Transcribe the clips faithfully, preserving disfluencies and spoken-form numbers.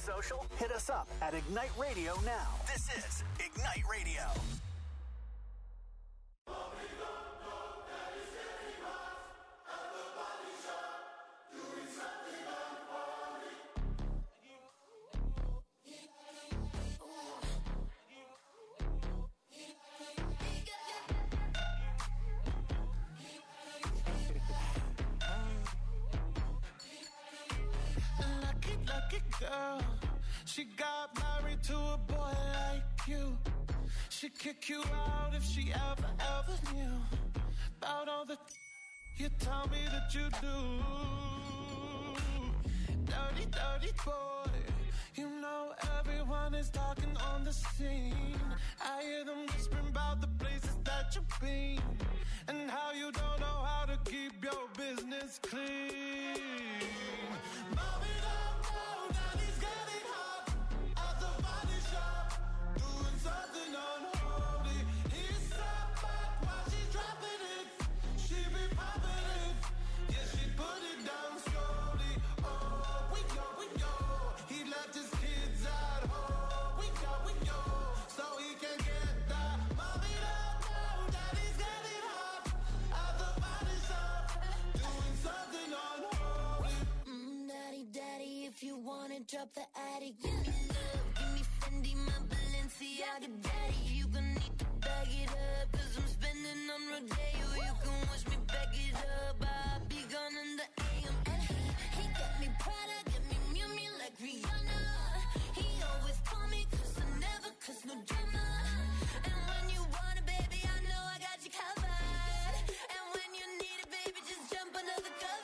social? Hit us up at Ignite Radio now. This is Ignite Radio. Girl, she got married to a boy like you. She'd kick you out if she ever, ever knew about all the you tell me that you do. Dirty, dirty boy. You know everyone is talking on the scene. I hear them whispering about the places that you've been and how you don't know how to keep your business clean. Mommy, don't go. Drop the attic, give me love, give me Fendi, my Balenciaga daddy. You gon' need to bag it up, cause I'm spending on Rodeo. You can watch me back it up, I'll be gone in the A M. And he, he got me Prada, got me Miu Miu like Rihanna. He always call me cause I never cause no drama. And when you want it, baby, I know I got you covered. And when you need it, baby, just jump under the covers.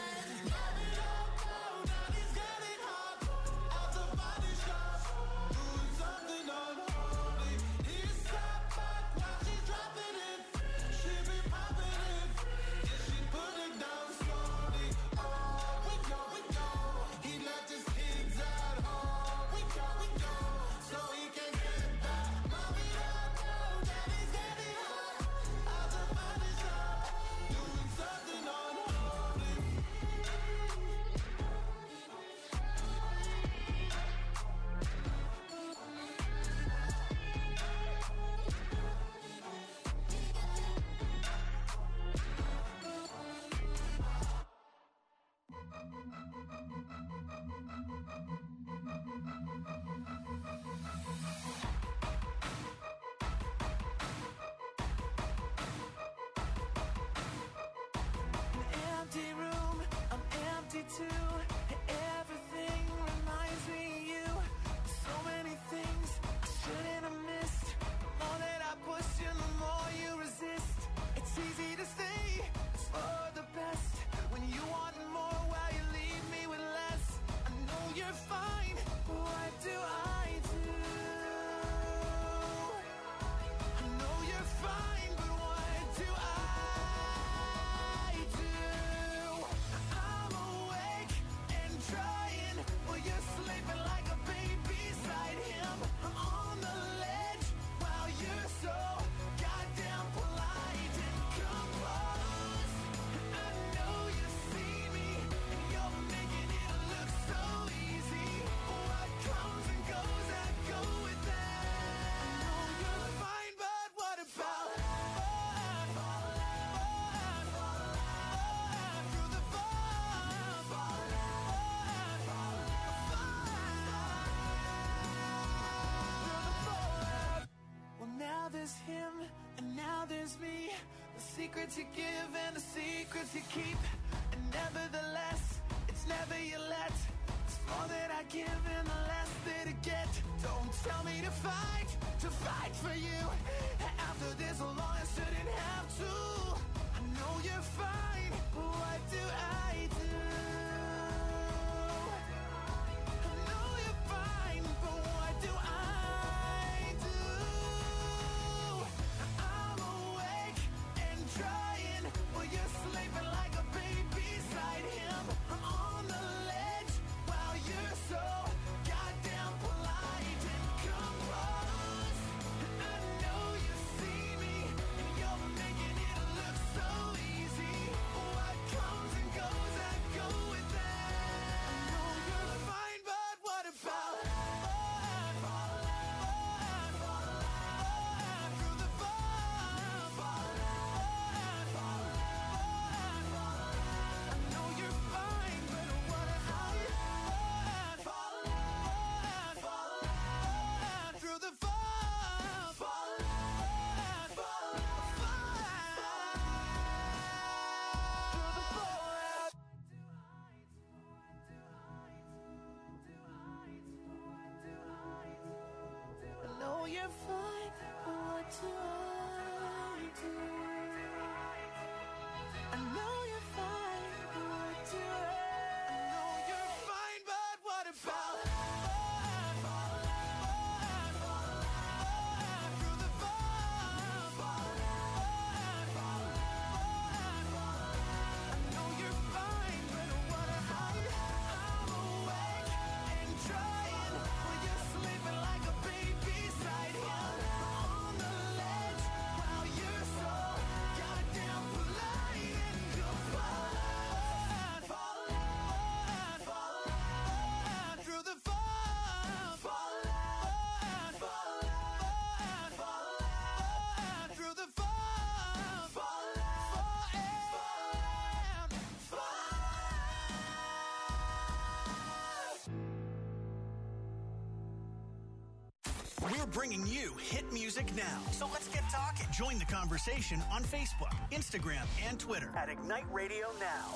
Secrets you give and the secrets you keep, and nevertheless, it's never you let. It's more that I give and the less that I get. Don't tell me to fight, to fight for you. After this long, I shouldn't have to. I know you're fine, what do I do? I know you're fine, but what do I do? I'm awake and trying, while you're sleeping like a baby beside him. I'm on the ledge while you're so goddamn polite and composed. I know you see me, and you're making it look so easy. What comes and goes, I go bringing you hit music now. So let's get talking. Join the conversation on Facebook, Instagram, and Twitter at Ignite Radio Now.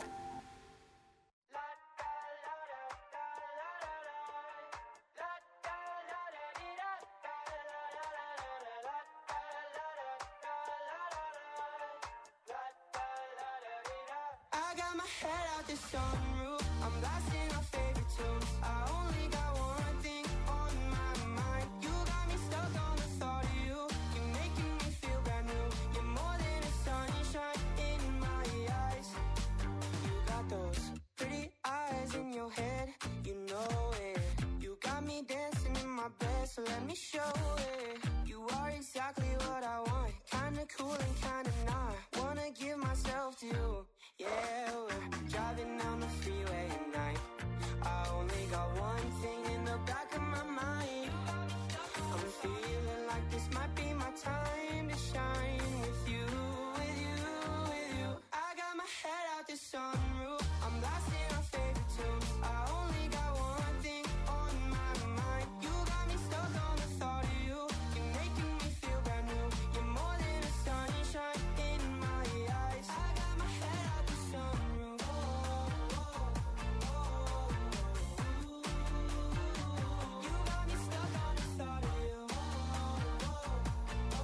I got my head out the sunroof. I'm blasting our favorite tunes. I only got one thing on my mind. You got me stuck on the thought of you. You're making me feel brand new. You're more than a sunshine in my eyes. You got those pretty eyes in your head. You know it. You got me dancing in my bed, so let me show it. You are exactly what I want. Kinda cool and kinda not. Wanna give myself to you. Yeah, we're driving down the freeway at night. I only got one thing in the back of my mind. I'm feeling like this might be my time to shine with you, with you, with you. I got my head out the sunroof. I'm blasting our favorite tunes. I only got one thing on my mind. You got me stuck on the thought of you. You're making me feel brand new. You're more than a sunshine in my eyes. I got my head out the sunroof. Oh, oh, oh, oh. You got me stuck on the thought of you. Oh, oh,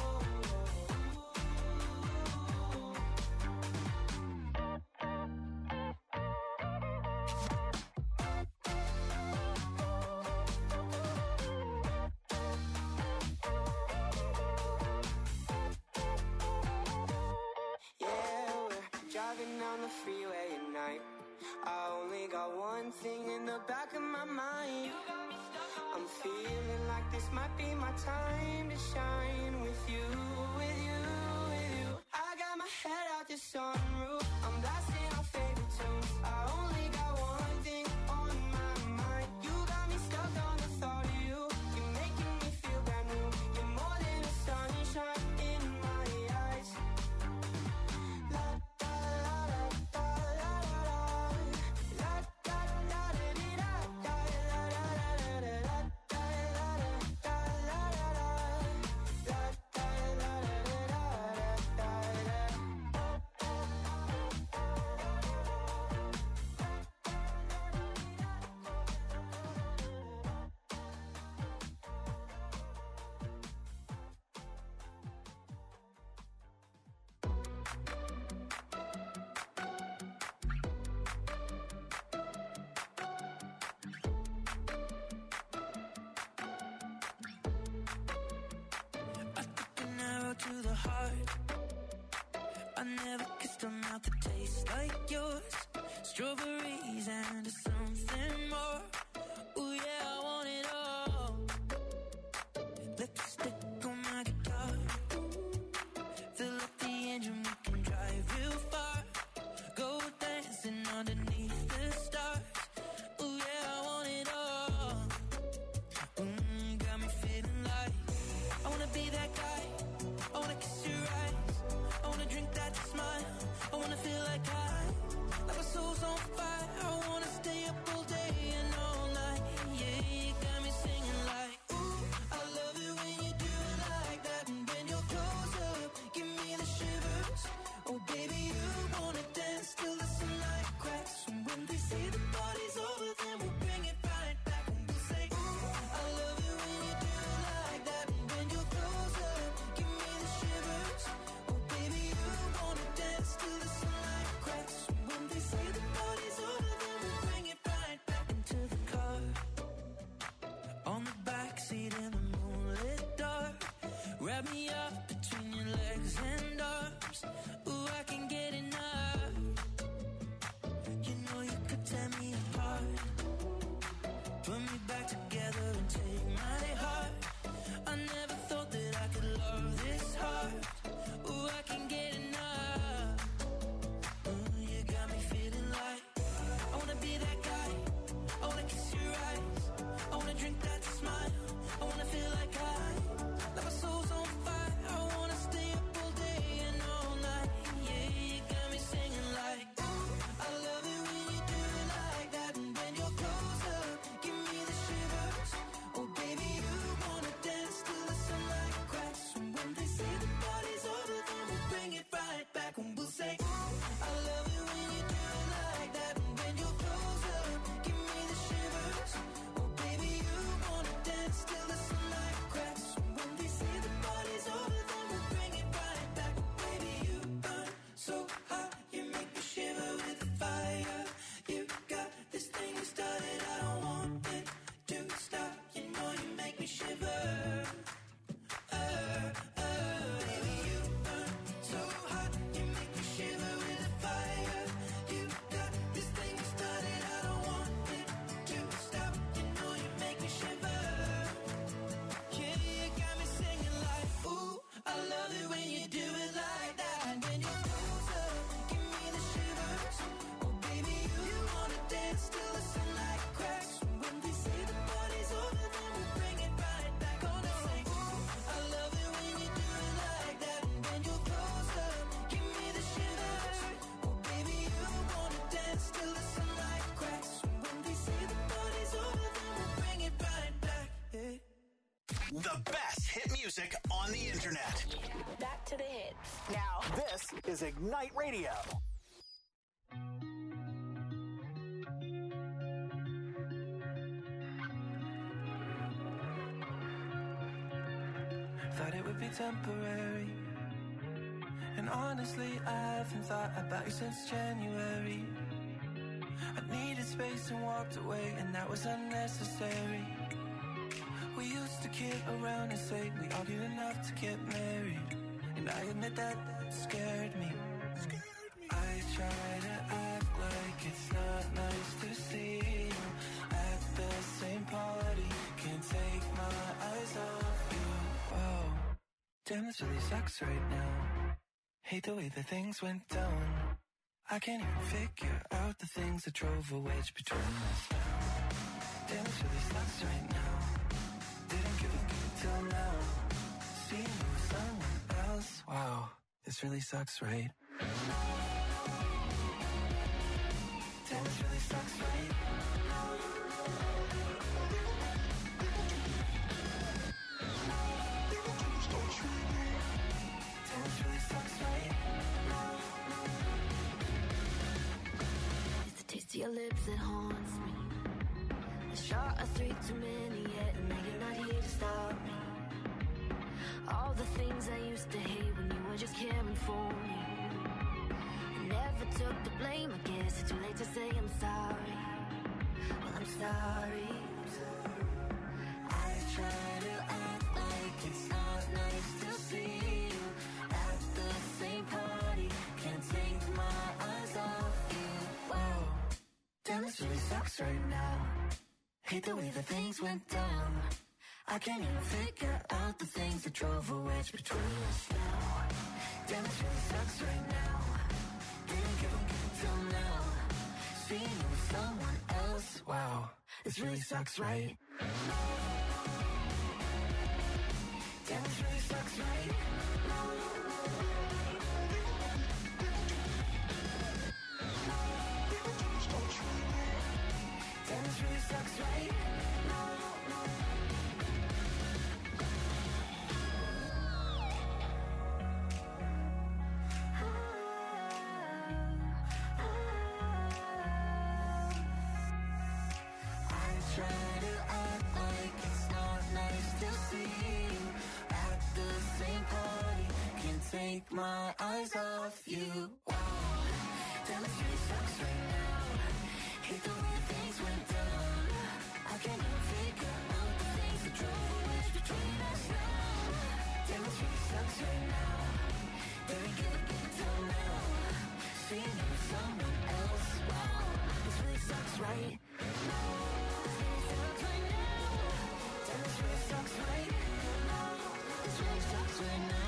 yeah, we're driving down the freeway at night. I only got one thing in the back of my mind. I'm feeling like this might be my time to shine with you, with you, with you. I got my head out the sunroof. I'm blasting our favorite tunes. I only got one thing on my mind. You got me stuck on the thought of you. You're making me feel brand new. You're more than a sunshine in my eyes. La da la da da la la la da da da dee da da la la la la la da la da la la la la da la la I took an arrow to the heart. I never kissed a mouth that tastes like yours. Strawberries and something more. Ooh yeah, I want it all. Lipstick on my guitar. Fill up the engine, we can drive real far. Go dancing underneath the stars. Ooh yeah, I want it all. Mm, got me feeling like I wanna be that guy. I wanna kiss your eyes. I wanna drink that smile. I wanna feel like I, like my soul's on fire. I wanna stay up all day and all night. Yeah, you got me singing like, ooh, I love it when you do it like that. And when you're close up, give me the shivers. Oh baby, you wanna dance till the sunlight cracks. And when they say the party's over, then we'll bring it right back. And we'll say, ooh, I love it when you do it like that. And when you're close up, give me the shivers. Oh baby, you wanna dance till the sunlight cracks. And when they say the party's over, then we'll bring it right back into the car. On the backseat in the moonlit dark. Wrap me up between your legs and arms. Ooh, I can get enough. You know you could tear me apart. Put me back together and take my heart. I never thought that I could love this hard. Ooh, I can get enough. Ooh, you got me feeling like I wanna be that guy. I wanna kiss your eyes. I wanna drink that smile. I wanna feel like I, like my soul's on fire. I The best hit music on the internet. Back to the hits. Now, this is Ignite Radio. Thought it would be temporary, and honestly I haven't thought about you since January. I needed space and walked away, and that was unnecessary. We used to kid around and say we argued enough to get married, and I admit that scared me. I try to act like it's not nice to see you at the same party. Can't take my eyes off you. Whoa, damn, this really sucks right now. Hate the way that things went down. I can't even figure out the things that drove a wedge between us now. Damn, this really sucks right now. Didn't give a give till now. Seeing you with someone else. Wow, this really sucks, right? Damn, this really sucks, right? Damn, this really sucks, right? It's the taste of your lips that haunts me. A shot of three too many yet, and now you're not here to stop me. All the things I used to hate when you were just caring for me. I never took the blame, I guess it's too late to say I'm sorry. Well, I'm sorry. I try to act like it's not nice to see you at the same party. Can't take my eyes off you. Whoa, Damn, this really sucks right now. Hate the way that things went down. I can't even figure out the things that drove a wedge between us now. Damn, this really sucks right now. Didn't give a give till now. Seeing you with someone else. Wow, this really sucks, right? Damn, this really sucks, right? Damn, this really sucks, right? I try to act like it's not nice to see you at the same party. Can't take my eyes off you. Wow, damn, this really sucks right now. Hate the way things went down. I can't even figure out the things that drove a wedge between us now. Damn, this really sucks right now. Didn't give a give till now. Seeing you with someone else. Wow, this really sucks right now. Damn, this really sucks right now. This really sucks right now.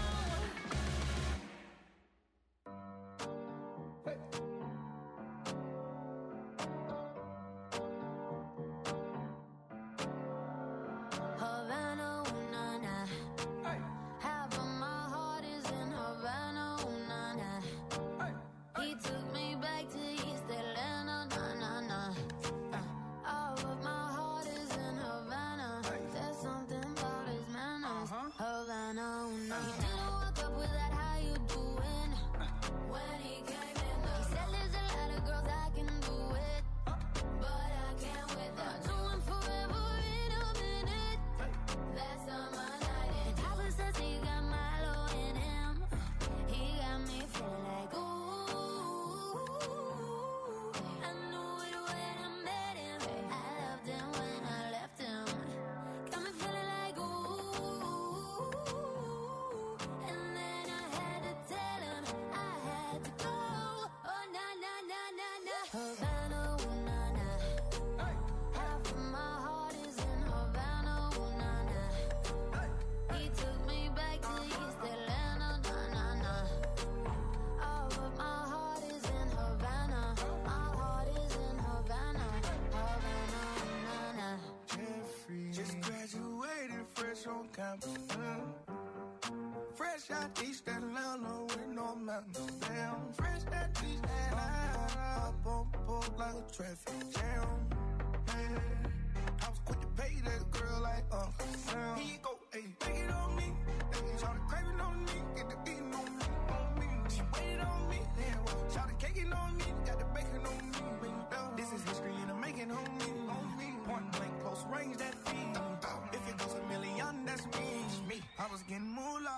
Havana, ooh, na, na. Half of my heart is in Havana, ooh, na, na. He took me back to East Atlanta, na, na, na. Uh, all of my heart is in Havana. There's something about his manners. Havana, ooh, na. He didn't walk up with that, how you doing? When he came in, he said there's a lot of girls I can do it, but I can't with them. Doing forever in a minute. Last summer night, and Papa says he got Milo in him. He got me feeling like ooh. I knew it when I met him. I loved him when I left him. Got me feeling like ooh. And then I had to tell him I had to go. Oh na na na na na. Havana, ooh, na na. Half of my heart is in Havana, ooh, na na. He took me back to East Atlanta, na na na. All of my heart is in Havana. My heart is in Havana, Havana, na na. Jeffrey just graduated fresh on campus. Mm. Fresh out East Atlanta with no mountains. Damn, fresh out East Atlanta. Up on board like a traffic jam. Man, I was quick to pay that girl like Uncle Sam. He go, hey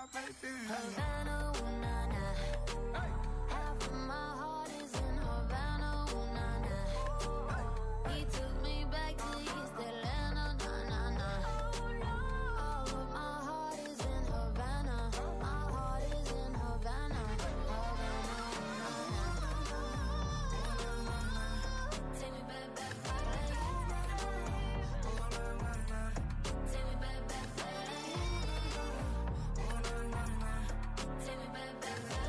baby. Havana, ooh, nah, nah. Hey. Half of my heart is in Havana, ooh, nah, nah. Hey. He took me back to East Atlanta, nah, nah, nah. All of my heart is in Havana. My heart is in Havana. Havana, ooh, nah, nah. Take me back, back, back. Take me back, back, back. Take me back, back, back.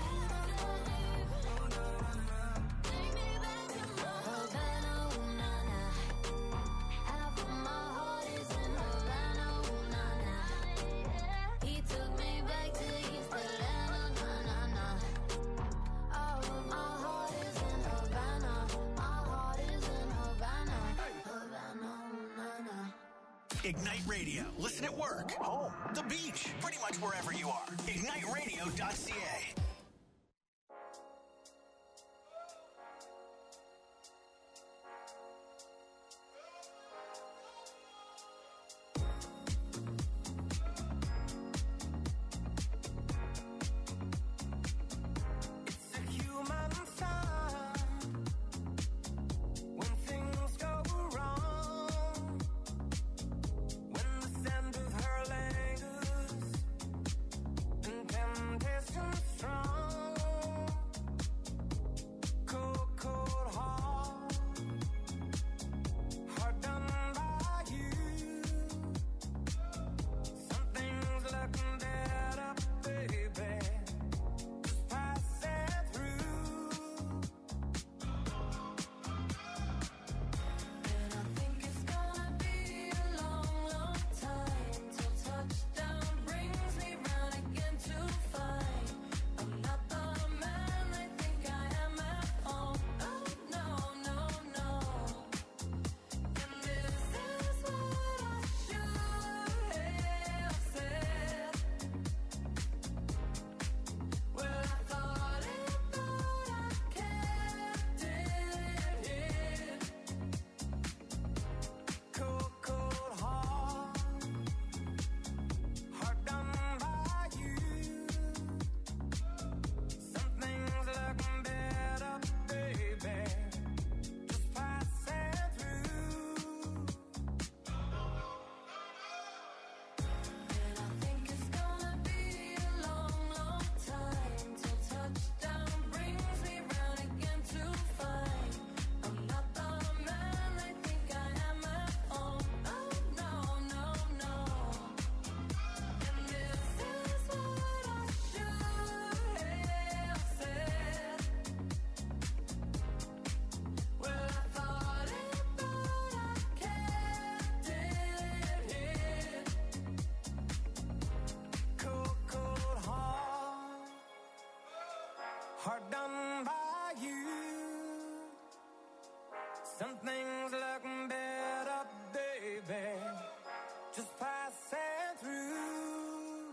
Take me back to Havana, ooh, nah, nah. Half of my heart is in Havana, ooh, nah, nah. He took me back to East Atlanta, nah, nah, nah. All of my heart is in Havana. My heart is in Havana. Havana, ooh, nah, nah. Ignite Radio. Listen at work, home, the beach, pretty much wherever you are. ignite radio dot c a. It's a human sign when things go wrong, when the scent of her lingers and temptation strong. Cold, cold heart, heart done by you. Something's looking better, baby. Just pass it through. And I think it's gonna be a long, long time till touchdown brings me round again to find I'm not the man they think I am at home. Oh no, no, no. And this is what I should have said. Well, I thought it, but I kept it hid. Cold, cold heart, heart done by you. Something's looking better, baby. Just pass it through. And I think it's gonna be a long, long time till touchdown brings me round again to find I'm not the man they think I am at home. Oh no, no, no. And this is what I should have said. Well, I thought it, but I kept it hid. Cold, cold heart, heart done by you. Something's looking better, baby. Just pass it through.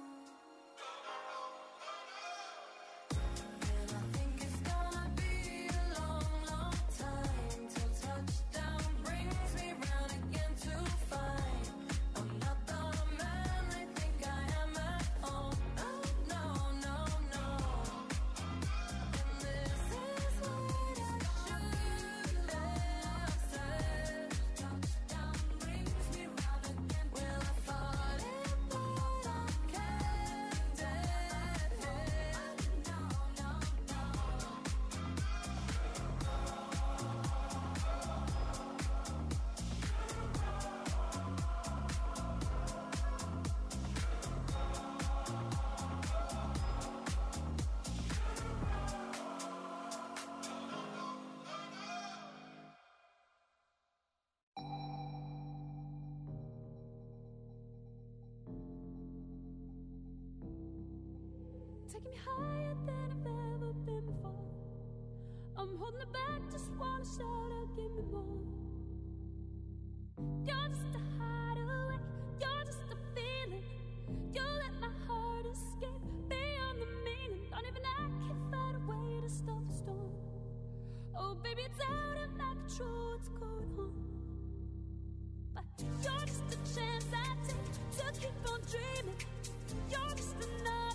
And I think it's gonna be a long, long time till touchdown brings me round again to find I'm not the man they think I am at home. Oh no, no, no. And this is what I should have said. Touchdown brings me round again. Well, I thought it, but I kept it hid. No, no, no. Taking me higher than I've ever been before. I'm holding it back, just wanna shout out, give me more. You're just a hideaway, you're just a feeling. You let my heart escape beyond the meaning. Don't even I can find a way to stop the storm. Oh baby, it's out of my control, what's going on? But you're just a chance I take to keep on dreaming. You're just another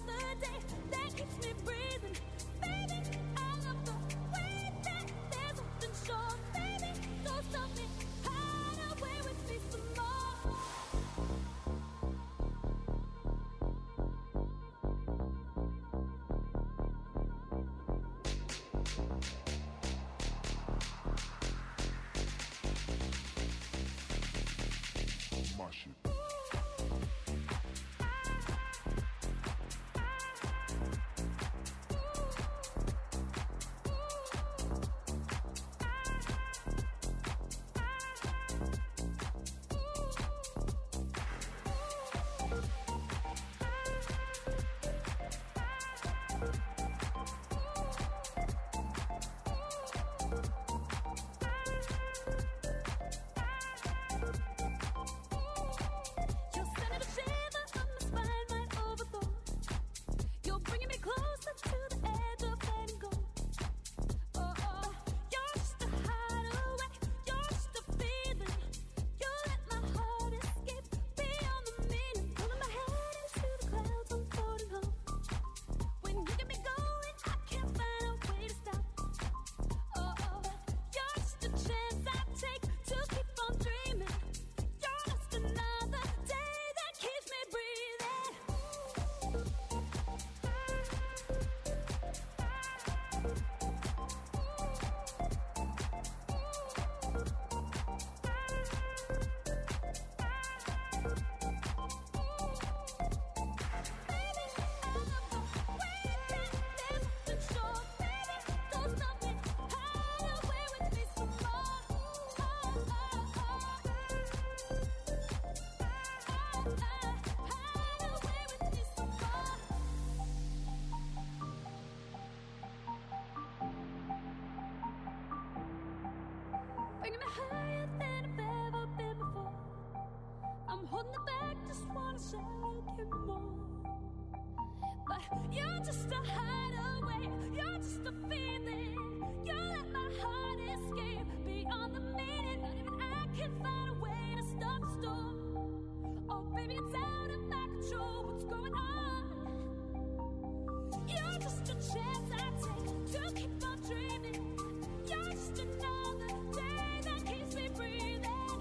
I'm holding it back, just wanna say I'll give more. But you're just a hideaway, you're just a feeling. You let my heart escape beyond the meaning. Not even I can find a way to stop the storm. Oh baby, it's out of my control, what's going on? You're just a chance I take to keep on dreaming. You're just another day that keeps me breathing.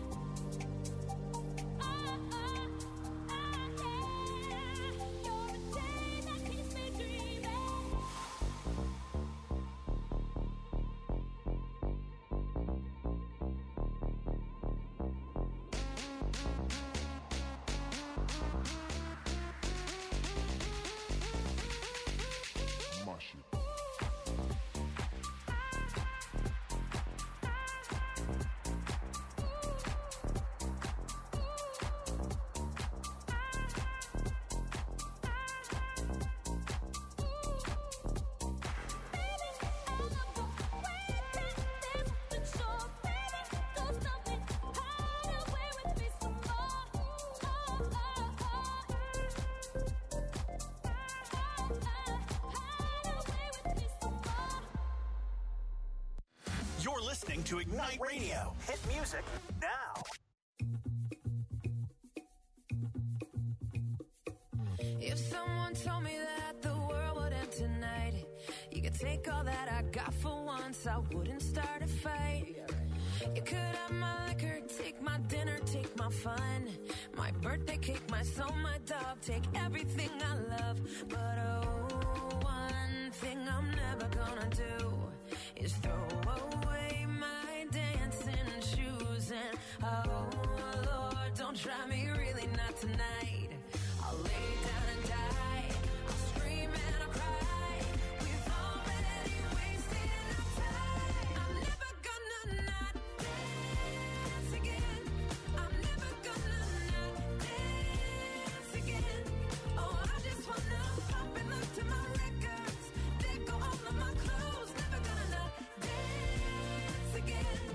Oh, oh, oh, yeah. You're a day that keeps me dreaming. Mash it. You're listening to Ignite Radio. Hit music now. If someone told me that the world would end tonight, you could take all that I got for once, I wouldn't start a fight. You could have my liquor, take my dinner, take my fun, my birthday cake, my soul, my dog, take everything I love. But oh, one thing I'm never gonna do is throw away my dancing shoes. And oh Lord, don't try me, really not tonight. I'll lay down and die, I'll scream and I'll cry. We've already wasted our time. I'm never gonna not dance again. I'm never gonna not dance again. Oh, I just wanna pop and look to my records. They go all of my clothes. Never gonna not dance again.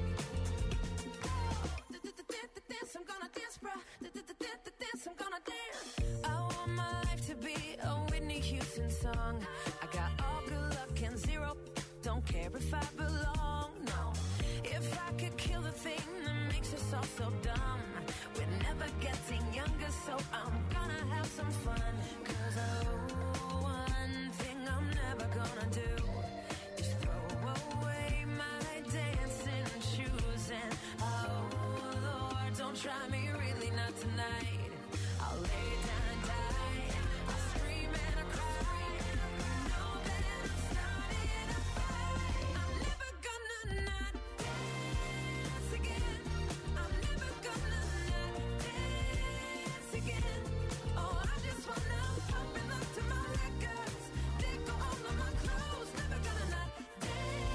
Dance, I'm gonna dance, bruh. Dance, I'm gonna dance. I want my life to be a Whitney Houston song. I got all good luck and zero. Don't care if I belong, no. If I could kill the thing that makes us all so dumb. We're never getting younger, so I'm gonna have some fun. Cause oh, one thing I'm never gonna do is throw away my dancing shoes. And oh Lord, don't try me, really not tonight. I'll lay down and die, I'll scream and I'll cry. Know that I'm starting a fight. I'm never gonna not dance again. I'm never gonna not dance again. Oh, I just wanna pop and look to my records. They go all of my clothes. Never gonna not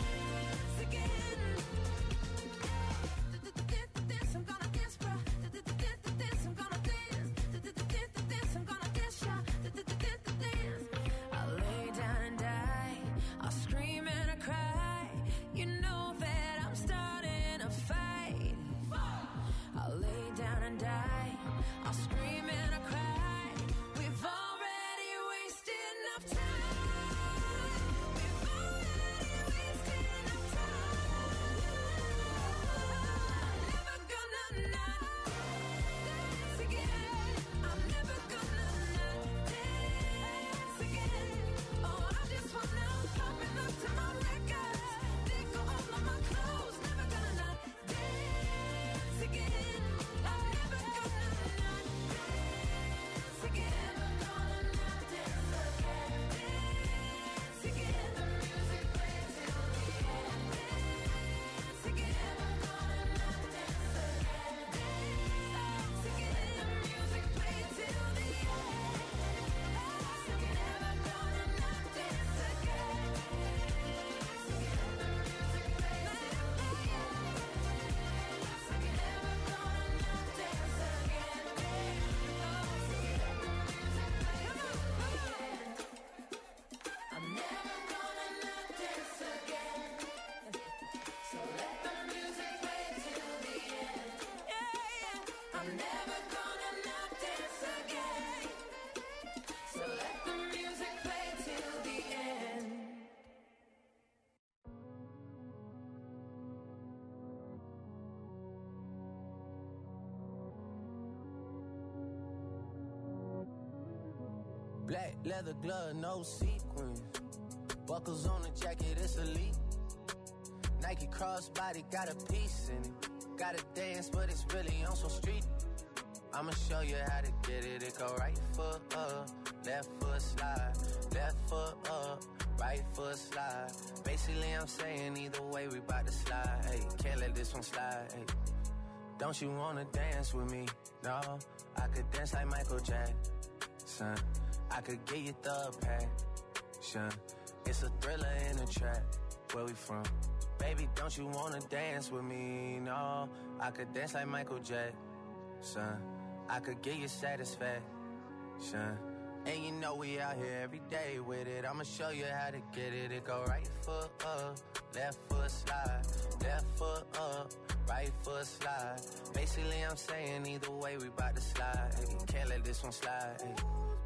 dance again. Dance, I'm gonna dance, bruh. Black leather glove, no sequins. Buckles on the jacket, it's elite. Nike crossbody, got a piece in it. Gotta dance, but it's really on some street. I'ma show you how to get it. It go right foot up, left foot slide. Left foot up, right foot slide. Basically, I'm saying either way, we bout to slide. Hey, can't let this one slide. Hey. Don't you wanna dance with me? No, I could dance like Michael Jackson. I could get you the passion. It's a thriller in a trap. Where we from? Baby, don't you wanna dance with me? No, I could dance like Michael Jackson. I could get you satisfaction. And you know we out here every day with it. I'ma show you how to get it. It go right foot up, left foot slide. Left foot up, right foot slide. Basically, I'm saying either way, we bout to slide. Hey, can't let this one slide. Hey.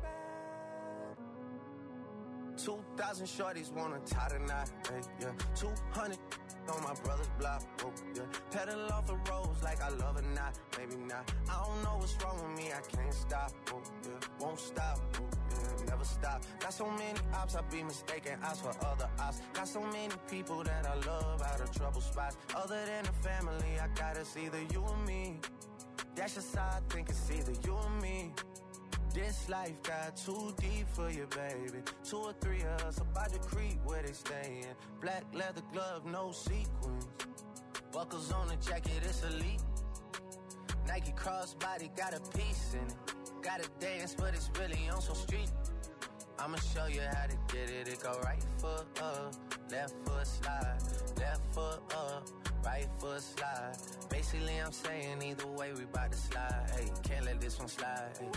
Two thousand shorties wanna tie the knot. Hey, yeah. Two hundred on my brother's block. Oh, yeah. Pedal off the roads like I love it, not, maybe not. I don't know what's wrong with me, I can't stop. Oh, yeah. Won't stop. Oh, yeah. Never stop. Got so many ops, I be mistaken ops for other ops. Got so many people that I love out of trouble spots. Other than the family, I got it's either you or me. That's just how I think it's either you or me. This life got too deep for you, baby. Two or three of us about to creep where they stayin'. Black leather glove, no sequins. Buckles on the jacket, it's elite. Nike crossbody, got a piece in it. Gotta dance, but it's really on some street. I'ma show you how to get it. It go right foot up, left foot slide. Left foot up, right foot slide. Basically, I'm saying either way, we bout to slide. Hey, can't let this one slide. Hey.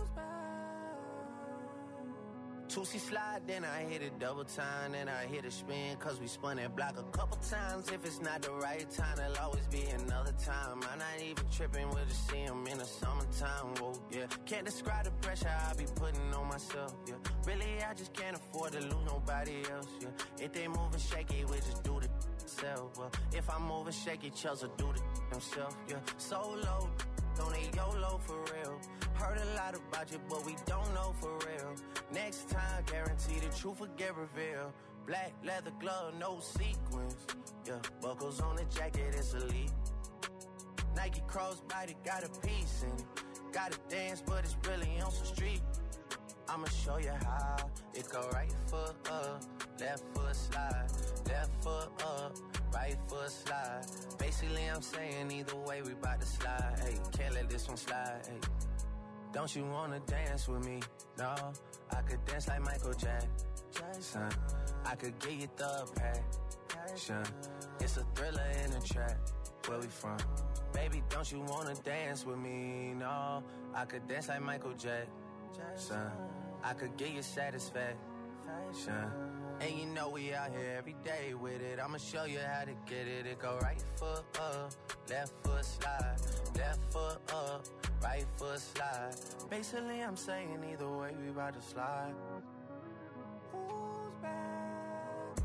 Two C slide, then I hit it double time, then I hit a spin, cause we spun that block a couple times. If it's not the right time, there'll always be another time. I'm not even tripping, we'll just see them in the summertime, whoa, yeah. Can't describe the pressure I be putting on myself, yeah. Really, I just can't afford to lose nobody else, yeah. If they moving shaky, we just do the self, well. If I'm moving shaky, Chelsea do the himself, yeah. Solo, don't need YOLO for real. Heard a lot about you, but we don't know for real. Next time, guarantee the truth will get revealed. Black leather glove, no sequins. Yeah, buckles on the jacket, it's elite. Nike crossbody, got a piece in it. Gotta dance, but it's really on some street. I'ma show you how. It go right foot up, left foot slide. Left foot up, right foot slide. Basically, I'm saying either way, we bout to slide. Hey, can't let this one slide. Hey. Don't you wanna dance with me? No, I could dance like Michael Jackson. I could get you the passion. It's a thriller in a trap. Where we from? Baby, don't you wanna dance with me? No, I could dance like Michael Jackson. I could get you satisfaction. And you know we out here every day with it. I'ma show you how to get it. It go right foot up, left foot slide. Left foot up, right foot slide. Basically, I'm saying either way, we about to slide. Who's back?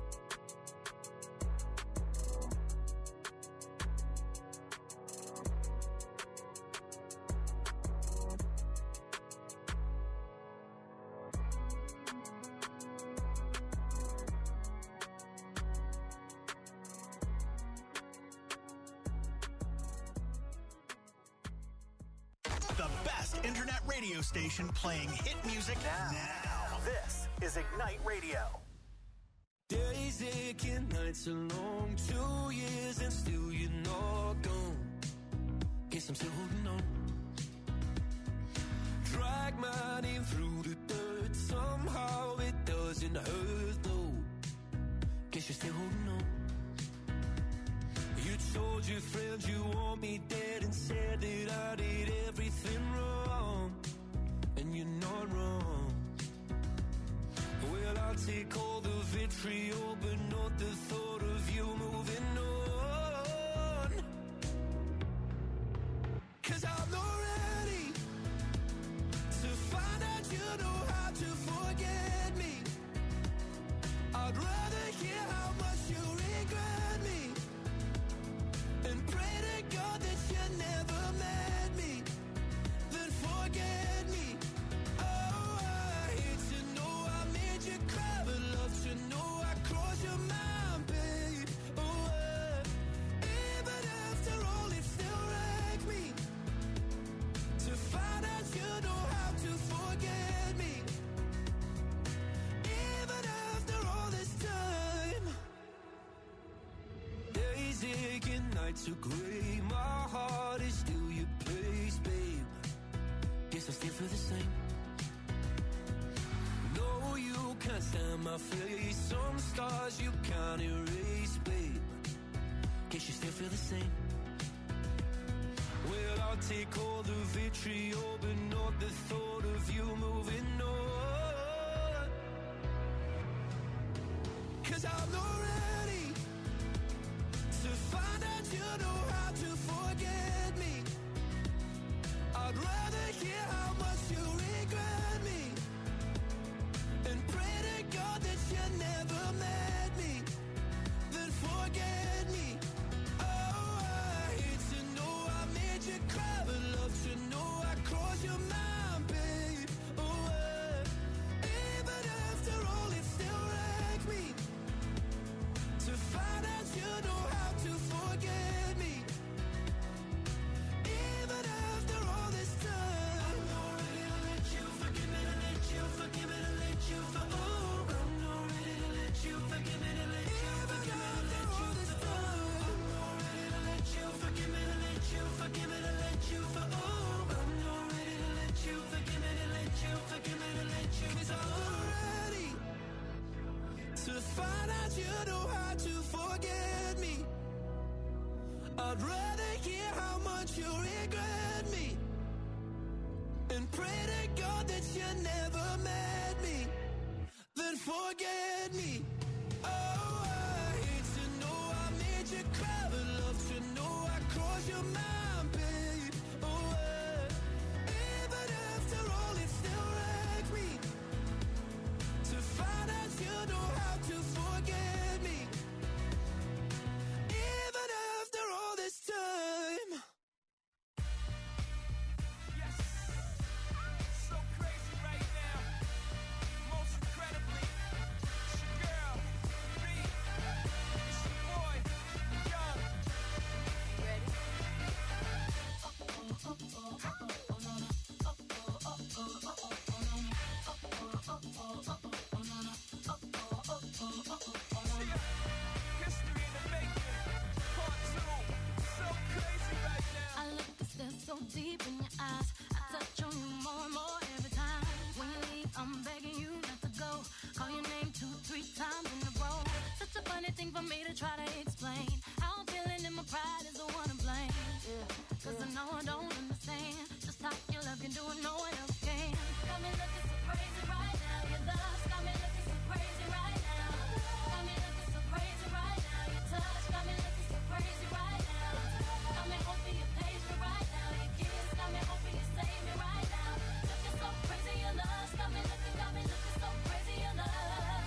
The best internet radio station playing hit music now. now. This is Ignite Radio. Days aching, nights are long, two years and still you're not gone. Guess I'm still holding on. Drag my name through the dirt, somehow it doesn't hurt though. Guess you're still holding on. You told your friends you want me dead and said that I did everything wrong. And you're not wrong. Well, I'll take all the vitriol, but not the thought of you moving on. 'Cause I'm not ready to find out you know how to forget me. I'd rather hear how much you regret me and pray to God that you never met me, then forget me. Oh, I tried to grave my heart is still your place, babe. Guess I still feel the same. No, you can't stand my face. Some scars you can't erase, babe. Guess you still feel the same. Well, I'll take all the vitriol, but not the thought of you moving on. 'Cause I'm not ready to find out you know how to forget me. I'd rather hear how much you regret me and pray to God that you never met me, then forget me. Oh, I hate to know I made you cry, but love to know I crossed your mind, babe. Oh, uh, even after all, it still wrecks me to find out you know how to forget me. Even after all this time, I'm not ready to let you forgive me, to let you forgive me, to let you for oh, I'm not ready to let you forgive me, to let you forgive me, to let you for oh, I'm not ready to let you forgive me, to let you forgive me, to let you for oh, I'm not ready to let you forgive me, to let you forgive me, to let you 'cause I'm not ready to find out you know how to forget me. I'd rather hear how much you regret me and pray to God that you never met me, then forget me. Oh, I hate to know I made you cry, but love to know I crossed your mind, babe. Oh, uh, even after all, it still wrecks me to find out you know how to forget me. Even after all this time. Yes, so crazy right now. Most incredibly, it's your girl, B. It's your boy, Young. Ready? History in the making. Part two. So crazy right now. I look and stare so deep in your eyes. I touch on you more and more every time. When you leave, I'm begging you not to go. Call your name two, three times in a row. Such a funny thing for me to try to explain. How I'm feeling and my pride is the one to blame. Cause I know I don't understand just how your love can do what no one else can. Got me looking so crazy right now. Your love got me looking so crazy right now. Got me looking so crazy right now. Your touch got me looking so crazy right now. Got me hoping you page me right now. Your kiss got me hoping you save me right now. Looking so crazy, your love got me looking, got me looking so crazy, your love.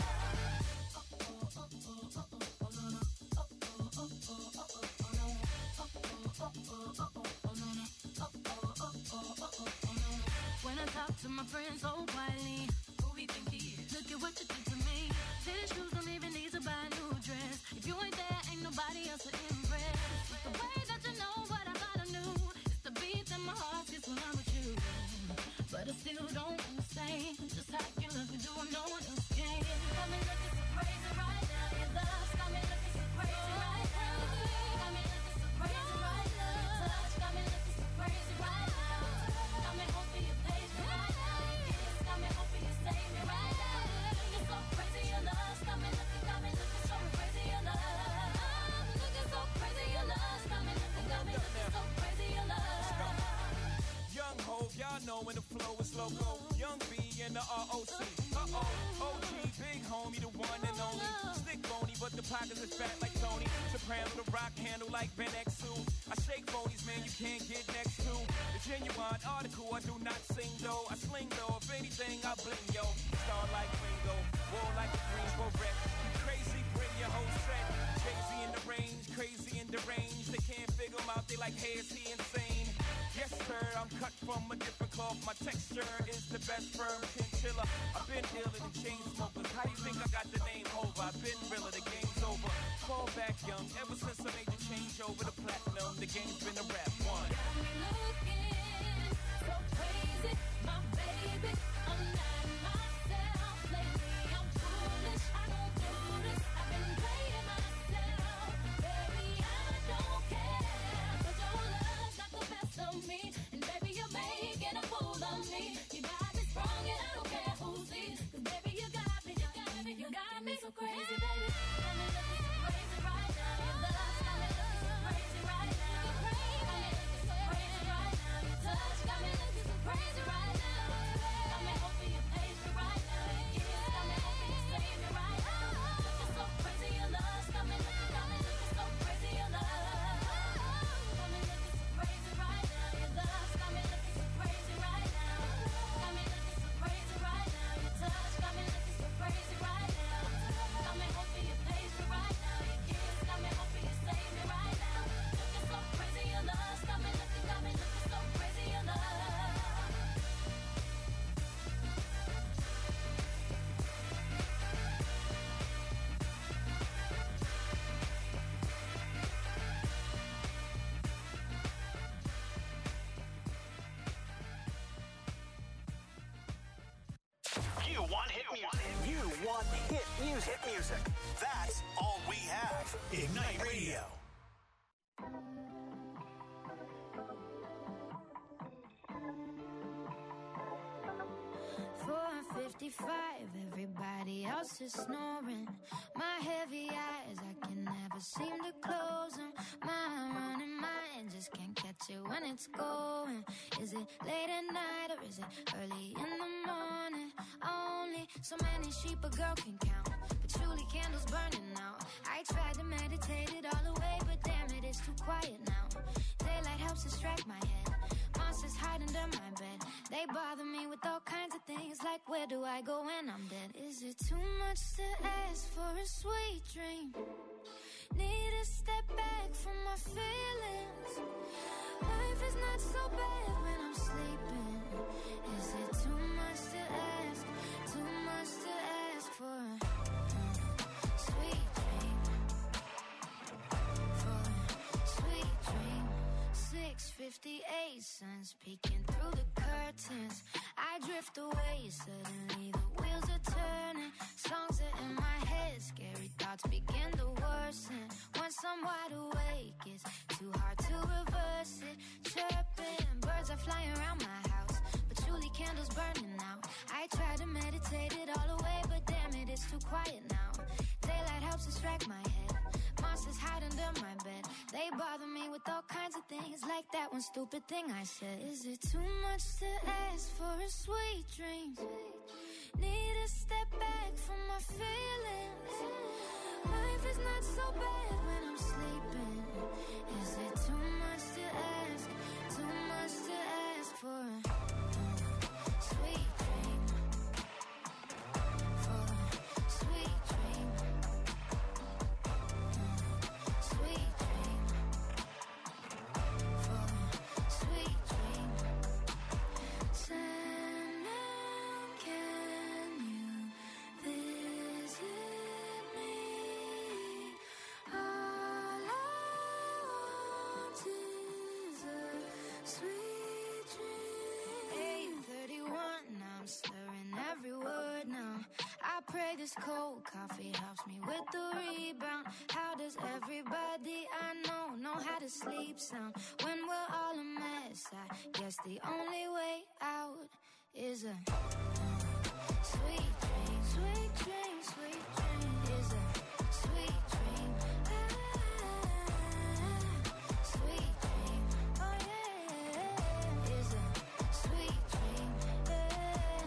When I talk to my friends so quietly, who we think he is? Look at what you did to me. These shoes don't even need to buy a new dress. If you ain't there, ain't nobody else to impress. It's the way that you know what I thought I knew. It's the beat in my heart gets when I'm with you. But I still don't understand just how you love me, do what no one else can. Got me looking so crazy right now. Your love's got me looking so crazy right now. Got me looking so crazy right now. Your touch got me looking so crazy right now. Got me hoping you page me right now. Your kiss got me hoping you save me right now. Looking so crazy, your love's got me looking, got me looking so crazy, your love. Looking so crazy, your love's got me looking, got me looking so crazy, your love. Young Hov, y'all know when the flow is loco. Young B and the R O C. Uh-oh, O G, big homie, the one and only. Stick bony, but the pockets is fat like Tony. Soprano, the rock handle like Ben X two. I shake phonies, man, you can't get next to. The genuine article, I do not sing though. I sling though, if anything, I bling, yo. Star like Ringo, war like a Greensboro wreck. You crazy, bring your whole set. Crazy in the range, crazy in the range. They can't figure him out, they like, hey, is he insane? Yes, sir, I'm cut from a different cloth. My texture is the best firm chinchilla. I've been dealing in chain smokers. How do you think I got the name over? I've been realer, the game's over. Fall back young, ever since I made the change over to platinum, the game's been a rap one. Got me looking so crazy, my baby. I'm not myself lately. I'm foolish. I don't do this. I've been playing myself, baby. I don't care. on hit music. Hit music. That's all we have. Ignite Radio. four fifty-five, everybody else is snoring. My heavy eyes, I can never seem to close them. My running mind just can't catch it when it's going. Is it late at night or is it early in the morning? Only so many sheep a girl can count, patchouli candles burning out. I tried to meditate it all away, but damn it, it's too quiet now. Daylight helps distract my head. Monsters hide under my bed. They bother me with all kinds of things, like where do I go when I'm dead? Is it too much to ask for a sweet dream? Need to step back from my feelings. Life is not so bad when I'm sleeping. Is it too much to ask? Too much to ask for a uh, sweet dream? For a sweet dream. six fifty-eight, sun's peeking through the curtains. I drift away, suddenly the wheels are turning. Songs are in my head, scary thoughts begin to worsen. Once I'm wide awake, it's too hard to reverse it. Chirping, birds are flying around my house, patchouli candles burning out. I try to meditate it all away, but damn it, it's too quiet now. Daylight helps distract my head. Monsters hide under my bed. They bother me with all kinds of things, like that one stupid thing I said. Is it too much to ask for a sweet dream? Need to step back from my feelings. Life is not so bad when I'm sleeping. Is it too much to ask? Too much to ask for a uh, sweet dream? For a sweet dream. Sweet dream. For a sweet dream. Sandman, can you visit me? All I want is a sweet dream. eight thirty-one, I'm slurring every word now. I pray this cold coffee helps me with the rebound. How does everybody I know know how to sleep sound? When we're all a mess, I guess the only way out is a uh, sweet dream. Sweet dream, sweet dream is a sweet dream. Ah, sweet dream. Oh yeah, is a sweet dream. Yeah.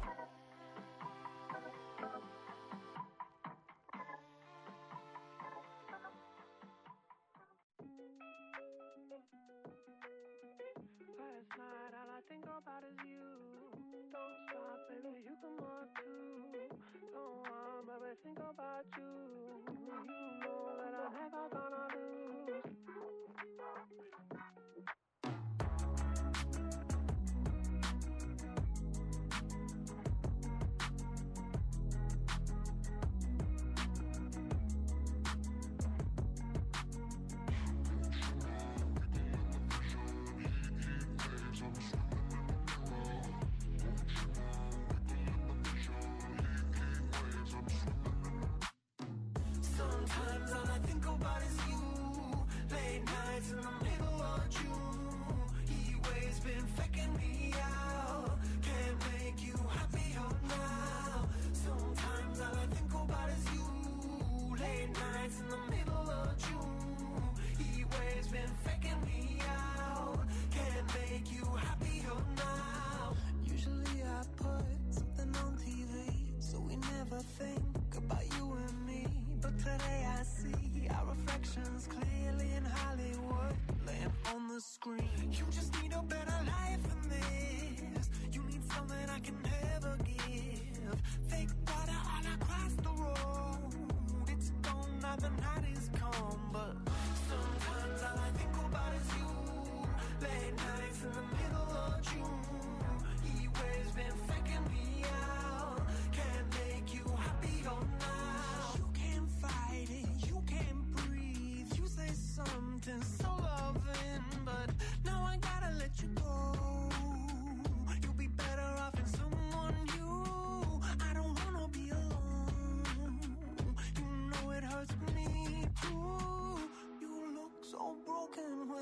Last night, all I think about is you. Don't stop, baby, you come on too. Don't want, baby, think about you. You know that I'm never gonna lose. Sometimes all I think about is you.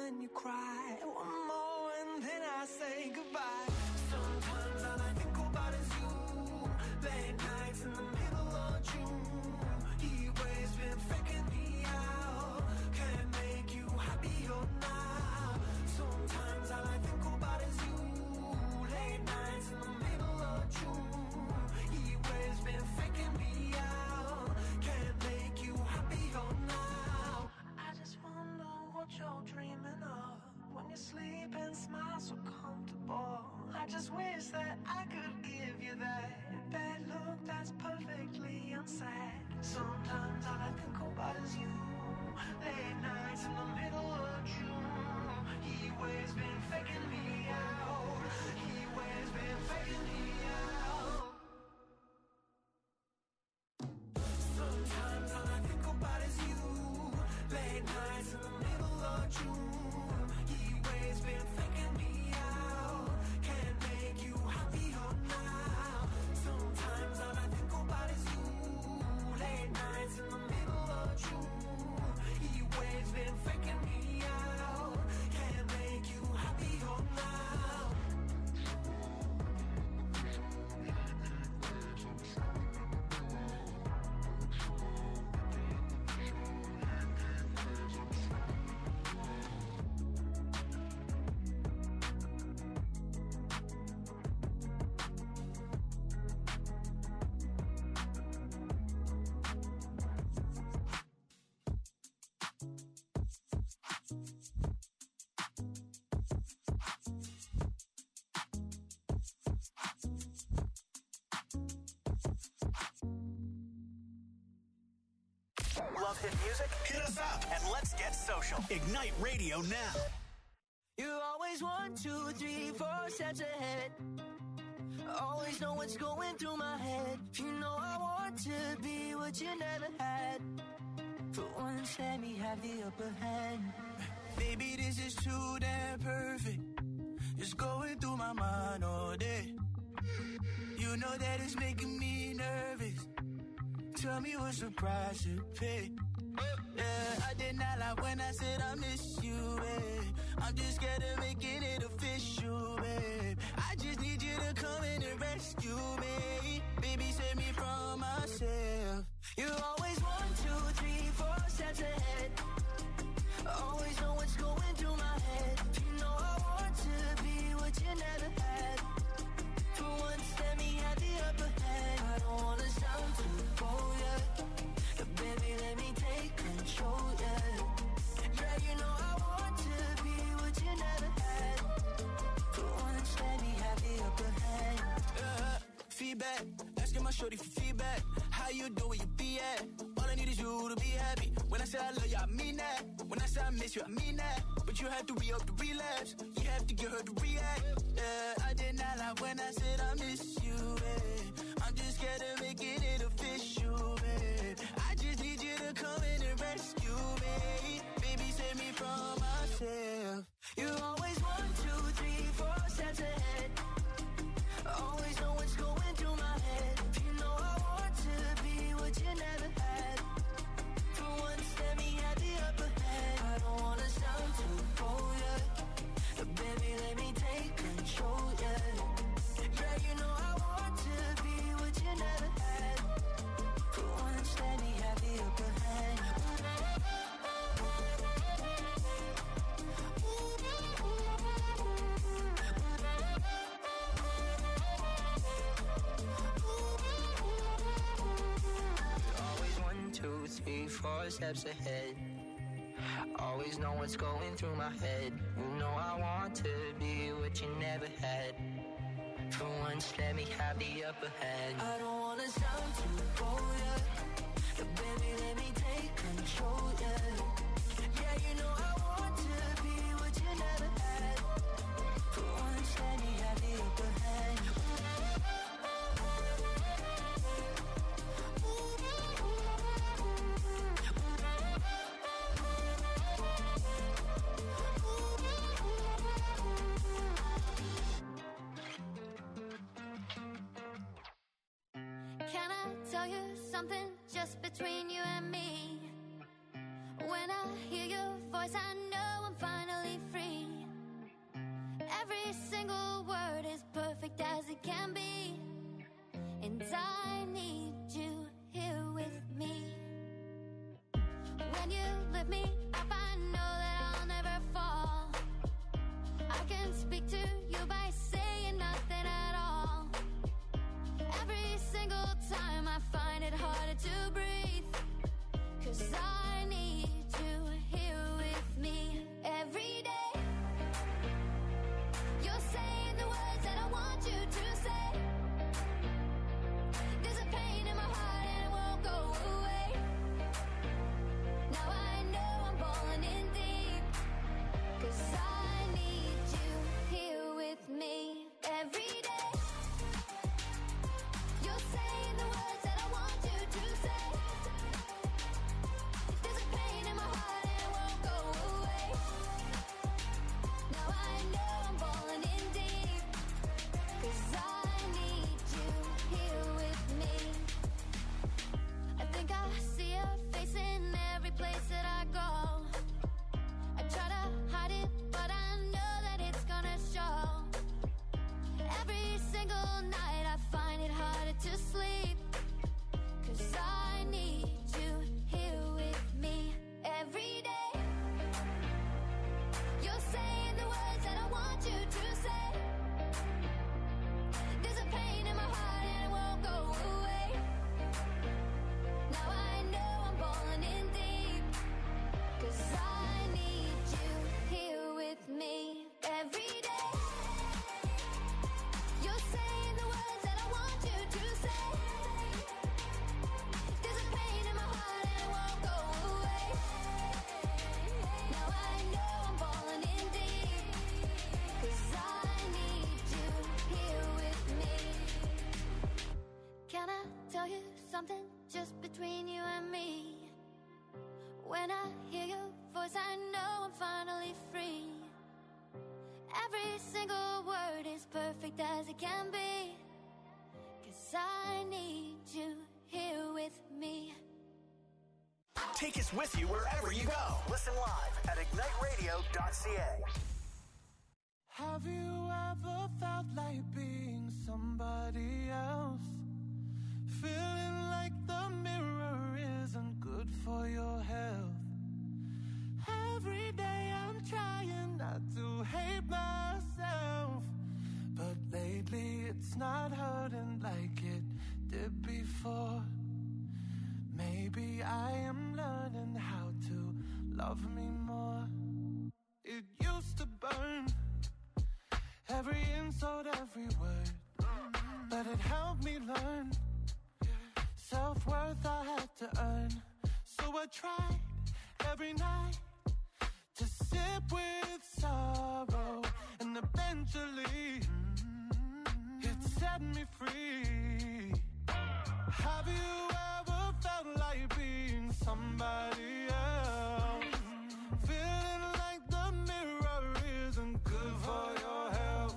when you cry. One more and then I say goodbye. Sometimes all I think about is you. Late nights in the middle of June. He always been faking me out. Can't make you happier now. Sometimes all I think about is you. Late nights in the middle of June. He always been faking me out. Can't make you happier now. I just wonder what you're dreaming of when you sleep and smile so comfortable. I just wish that I could give you that bad look that's perfectly unsaid. Sometimes all I think about is you. Late nights in the middle of June. He always been faking me out. He always been faking me out. Sometimes all I think about is you. Late nights in the middle of June. He always been faking me out. Can't make you happier now. Sometimes all I think about is you. Late nights in the middle of June. He always been faking me out. Can't make you happier now. Love hit music? Hit us up and let's get social. Ignite Radio now. You're always one, two, three, four steps ahead. Always know what's going through my head. You know I want to be what you never had. For once, let me have the upper hand. Baby, this is too damn perfect. It's going through my mind all day. You know that it's making me nervous. Tell me what's the price you pay. Yeah, I did not lie when I said I miss you, babe. I'm just scared of making it official, babe. I just need you to come in and rescue me. Baby, save me from myself. You're always one, two, three, four steps ahead. Always know what's going through my head. You know I want to be what you never had. For once, let me have the upper hand. I don't wanna sound too bold, yeah. But baby, let me take control, yeah. Yeah, you know I want to be what you never had. For once, let me have the upper hand. Uh, feedback, asking my shorty for feedback. How you do where you be at? All I need is you to be happy. When I say I love you, I mean that. When I say I miss you, I mean that. But you have to re-up the relapse. You have to get her to react. Yeah, I did not lie when I said I miss you, babe. I'm just scared of making it official, babe. I just need you to come in and rescue me. Baby, save me from myself. You're always one, two, three, four steps ahead. Always know what's going through my head. You know I want to be what you never had. For once, let me have the upper hand. I don't wanna sound too bold, yeah. But baby, let me take control, yeah. Yeah, you know I want to be what you never had. For once, let me have the upper hand. Always one, two, three, four steps ahead. Always know what's going through my head. You know I want to be what you never had. For once, let me have the upper hand. I don't wanna sound too bold, yeah. But baby, let me take control, yeah. Yeah, you know I want to be what you never had. For once, let me have the upper hand. Can I tell you something just between you and me? When I hear your voice, I know I'm finally free. Every single word is perfect as it can be. And I need you here with me. When you lift me up, I know that I'll never fall. I can speak to you by saying nothing at all. Every single time I find it harder to breathe, 'cause I need you here with me every day. You're saying the words that I want you to say. There's a pain in my heart and it won't go away. Now I know I'm falling in deep, 'cause I need you here with me every day. You're saying the words that I want you to say. There's a pain in my heart and it won't go away. Now I know I'm falling in deep, 'cause I need you here with me. I think I see your face in every place that I go. I try to hide it, but I know that it's gonna show. Every single night I find it harder to sleep, 'cause I need you here with me every day. You're saying the words that I want you to say. There's a pain in my heart and it won't go away. Now I know I'm falling in deep, 'cause I need you here with me every day. You're saying the words that I want you to say. There's a pain in my heart and it won't go away. Now I know I'm falling in deep, 'cause I need you here with me. Can I tell you something just between you and me? When I hear your voice, I know I'm finally free. Every single word is perfect as it can be, 'cause I need you here with me. Take us with you wherever you go. Listen live at ignite radio dot c a. Have you ever felt like being somebody else? Feeling like the mirror isn't good for your health. Every day I'm trying not to hate myself, but lately it's not hurting like it did before. Maybe I am learning how to love me more. It used to burn, every insult, every word, but it helped me learn self-worth I had to earn. So I tried every night to sip with sorrow, and eventually it set me free. Have you ever felt like being somebody else? Feeling like the mirror isn't good for your health.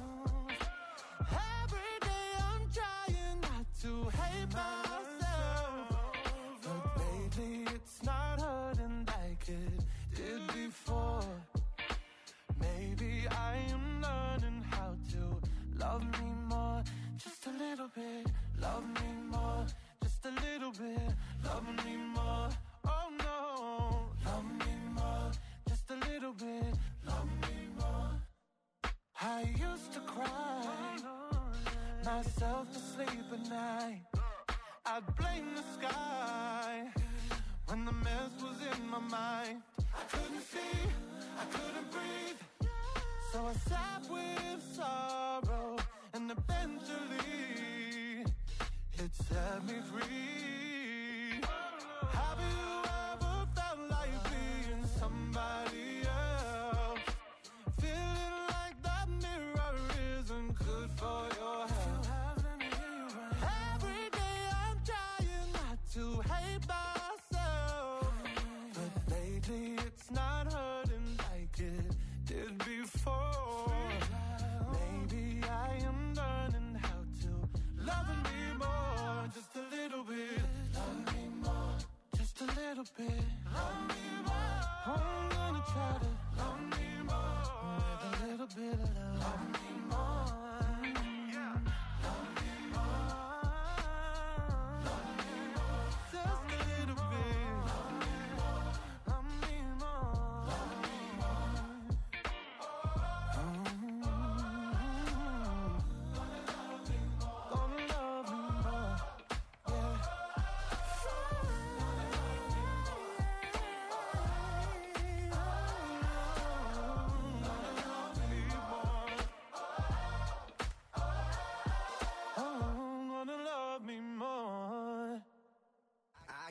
Every day I'm trying not to hate myself, but lately it's not hurting like it did before. Maybe I am learning how to love me more, just a little bit. Love me more, just a little bit. Love me more, oh no. Love me more, just a little bit. Love me more. I used to cry myself to sleep at night. I'd blame the sky when the mess was in my mind. I couldn't see, I couldn't breathe, so I sat with sorrow, and eventually it set me free. Have you ever felt like being somebody else? Feeling like that mirror isn't good for your health. Every day I'm trying not to hate myself, but lately it's not hurting like it did before. Maybe I am learning how to love me more, just a little bit. Love me more, just a little bit. Love me more.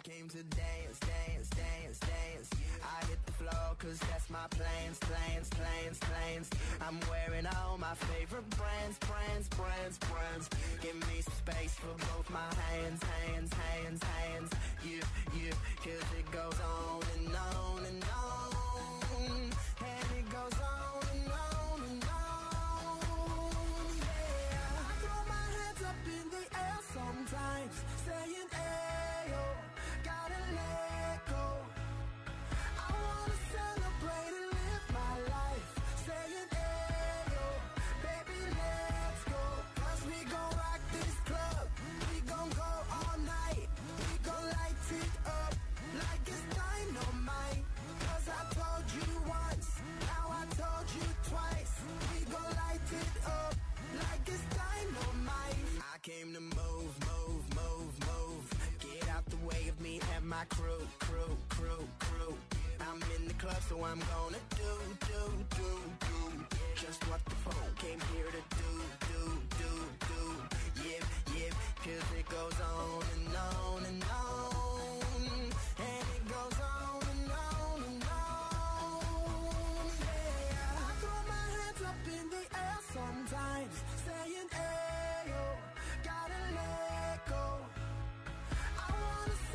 came to dance, dance, dance, dance. I hit the floor cause that's my plans, plans, plans, plans. I'm wearing all my favorite brands, brands, brands, brands. Give me some space for both my hands, hands, hands, hands. Yeah, yeah, cause it goes on and on and on. And it goes on and on and on. Yeah, I throw my hands up in the air sometimes, saying, ayo, gotta let go. I wanna celebrate and live my life, saying, ayo, baby, let's go. Cause we gon' rock this club, we gon' go all night. We gon' light it up like it's dynamite. Cause I told you once, now I told you twice. We gon' light it up like it's dynamite. I came to move, move, move, move. Get out the way of me and my crew, crew, crew, crew. I'm in the club, so I'm gonna do, do, do, do just what the phone came here to do, do, do, do. Yeah, yeah, cause it goes on and on and on.